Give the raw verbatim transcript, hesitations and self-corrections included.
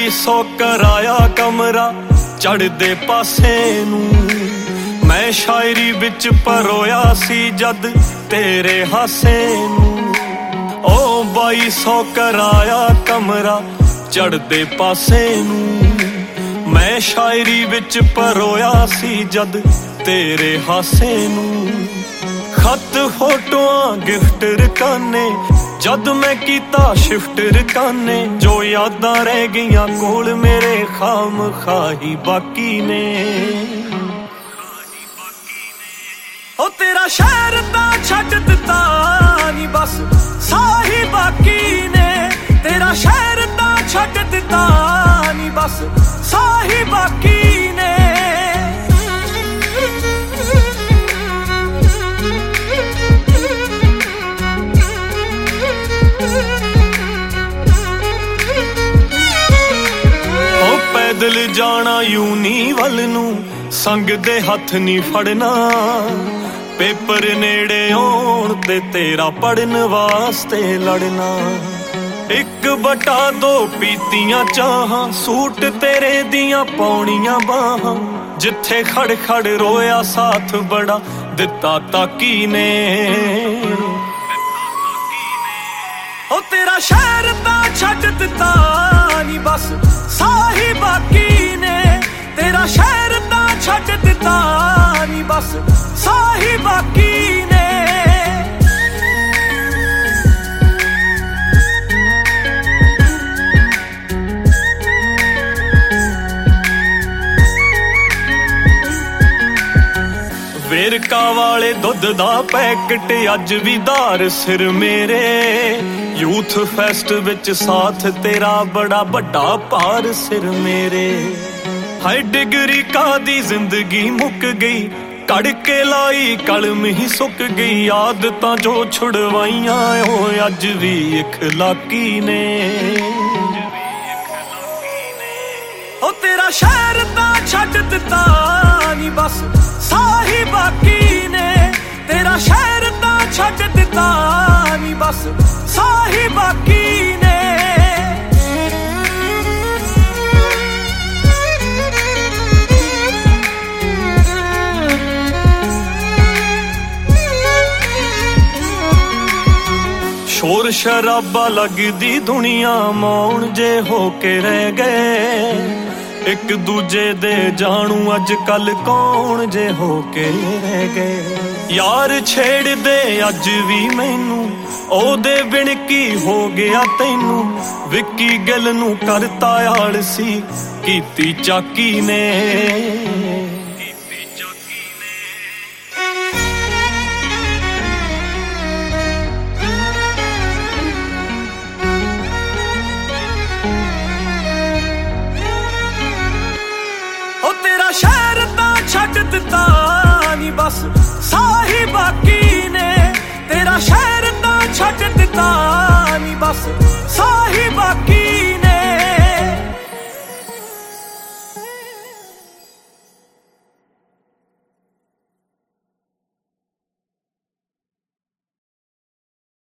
ਬਾਈ ਸੌ ਕਰਾਇਆ ਕਮਰਾ ਚੜ੍ਹਦੇ ਪਾਸੇ ਨੂੰ। ਮੈਂ ਸ਼ਾਇਰੀ ਵਿੱਚ ਪਰੋਇਆ ਸੀ ਜਦ ਤੇਰੇ ਹਾਸੇ ਨੂੰ। ਓ ਬਾਈ ਸੌ ਕਰਾਇਆ ਕਮਰਾ ਚੜ੍ਹਦੇ ਪਾਸੇ ਨੂੰ। ਮੈਂ ਸ਼ਾਇਰੀ ਵਿੱਚ ਪਰੋਇਆ ਸੀ ਜਦ ਤੇਰੇ ਹਾਸੇ ਨੂੰ। ਖਤ ਫੋਟੋਆਂ ਗਿਫਟ ਰਕਾਨੇ ਜਦ ਮੈਂ ਕੀਤਾ ਸ਼ਿਫਟ ਰਕਾਨੇ। ਜੋ ਯਾਦਾਂ ਰਹਿ ਗਈਆਂ ਕੋਲ ਮੇਰੇ ਖਾਮ ਖਾਹੀ ਬਾਕੀ ਨੇ। ਓ ਤੇਰਾ ਸ਼ਹਿਰ ਤਾਂ ਛੱਡ ਦਿੱਤਾ ਨੀ ਬਸ ਸਾਹੀ ਬਾਕੀ ਨੇ। ਤੇਰਾ ਸ਼ਹਿਰ ਤਾਂ ਛੱਡ ਦਿੱਤਾ ਨੀ ਬਸ ਸਾਹੀ ਬਾਕੀ ਨੇ। ਓ ਪੈਦਲ ਜਾਣਾ ਯੂਨੀ ਵੱਲ ਨੂੰ ਸੰਗ ਦੇ ਹੱਥ ਨੀ ਫੜਨਾ। ਪੇਪਰ ਨੇੜੇ ਆਉਣ ਤੇ ਤੇਰਾ ਪੜਨ ਵਾਸਤੇ ਲੜਨਾ। ਇੱਕ ਬਟਾ ਦੋ ਪੀਤੀਆਂ ਚਾਹਾਂ ਸੂਟ ਤੇਰੇ ਦੀਆਂ ਪੌਣੀਆਂ ਬਾਹਾਂ। ਜਿੱਥੇ ਖੜ ਖੜ ਰੋਇਆ ਸਾਥ ਬੜਾ ਦਿੱਤਾ ਤਾਕੀ ਨੇ। ਓ ਤੇਰਾ ਸ਼ਹਿਰ ਤਾਂ ਛੱਡ ਦਿੱਤਾ ਨੀ ਬਸ ਸਾਹੀ ਬਾਕੀ ਨੇ। ਤੇਰਾ ਸ਼ਹਿਰ ਤਾਂ ਛੱਡ ਦਿੱਤਾ ਨੀ ਬਸ ਸਾਹੀ ਬਾਕੀ ਨੇ। ਵੇਰਕਾ ਵਾਲੇ ਦੁੱਧ ਦਾ ਪੈਕਟ ਅੱਜ ਵੀ ਧਾਰ ਸਿਰ ਮੇਰੇ। ਯੂਥ ਫੈਸਟ ਵਿੱਚ ਸਾਥ ਤੇਰਾ ਬੜਾ ਵੱਡਾ ਭਾਰ ਸਿਰ ਮੇਰੇ। ਹਾਈ ਡਿਗਰੀ ਕਾਦੀ ਜ਼ਿੰਦਗੀ ਮੁੱਕ ਗਈ ਕੜ ਕੇ ਲਾਈ ਕਲਮ ਹੀ ਸੁੱਕ ਗਈ। ਆਦਤਾਂ ਜੋ ਛੁਡਵਾਈਆਂ ਉਹ ਅੱਜ ਵੀ ਇਖਲਾਕੀ ਨੇ। ਓ ਤੇਰਾ ਸ਼ਹਿਰ ਤਾਂ ਛੱਡ ਦਿੱਤਾ ਨੀ ਬਸ ਸਾਹੀ ਬਾਕੀ ਨੇ। ਤੇਰਾ ਸ਼ਹਿਰ ਤਾਂ ਛੱਡ ਦਿੱਤਾ ਨੀ ਬਸ ਸਾਹੀ ਬਾਕੀ ਨੇ। ਸ਼ੋਰ ਸ਼ਰਾਬਾ ਲੱਗਦੀ ਦੁਨੀਆ ਮੌਨ ਜੇ ਹੋ ਕੇ ਰਹਿ ਗਏ। ਇੱਕ ਦੂਜੇ ਦੇ ਜਾਣੂ ਅੱਜ ਕੱਲ ਕੌਣ ਜੇ ਹੋ ਕੇ ਰਹਿ ਗਏ। ਯਾਰ ਛੇੜਦੇ ਅੱਜ ਵੀ ਮੈਨੂੰ ਉਹਦੇ ਬਿਨ ਕੀ ਹੋ ਗਿਆ ਤੈਨੂੰ। ਵਿੱਕੀ ਗਿੱਲ ਨੂੰ ਕਰਤਾ ਆਲਸੀ ਕੀਤੀ ਚਾਕੀ ਨੇ। ਤੇਰਾ ਸ਼ਹਿਰ ਤਾਂ ਛੱਡ ਦਿੱਤਾ ਨੀ ਬਸ ਸਾਹੀ ਬਾਕੀ ਨੇ। ਤੇਰਾ ਸ਼ਹਿਰ ਤਾਂ ਛੱਡ ਦਿੱਤਾ ਨੀ ਬਸ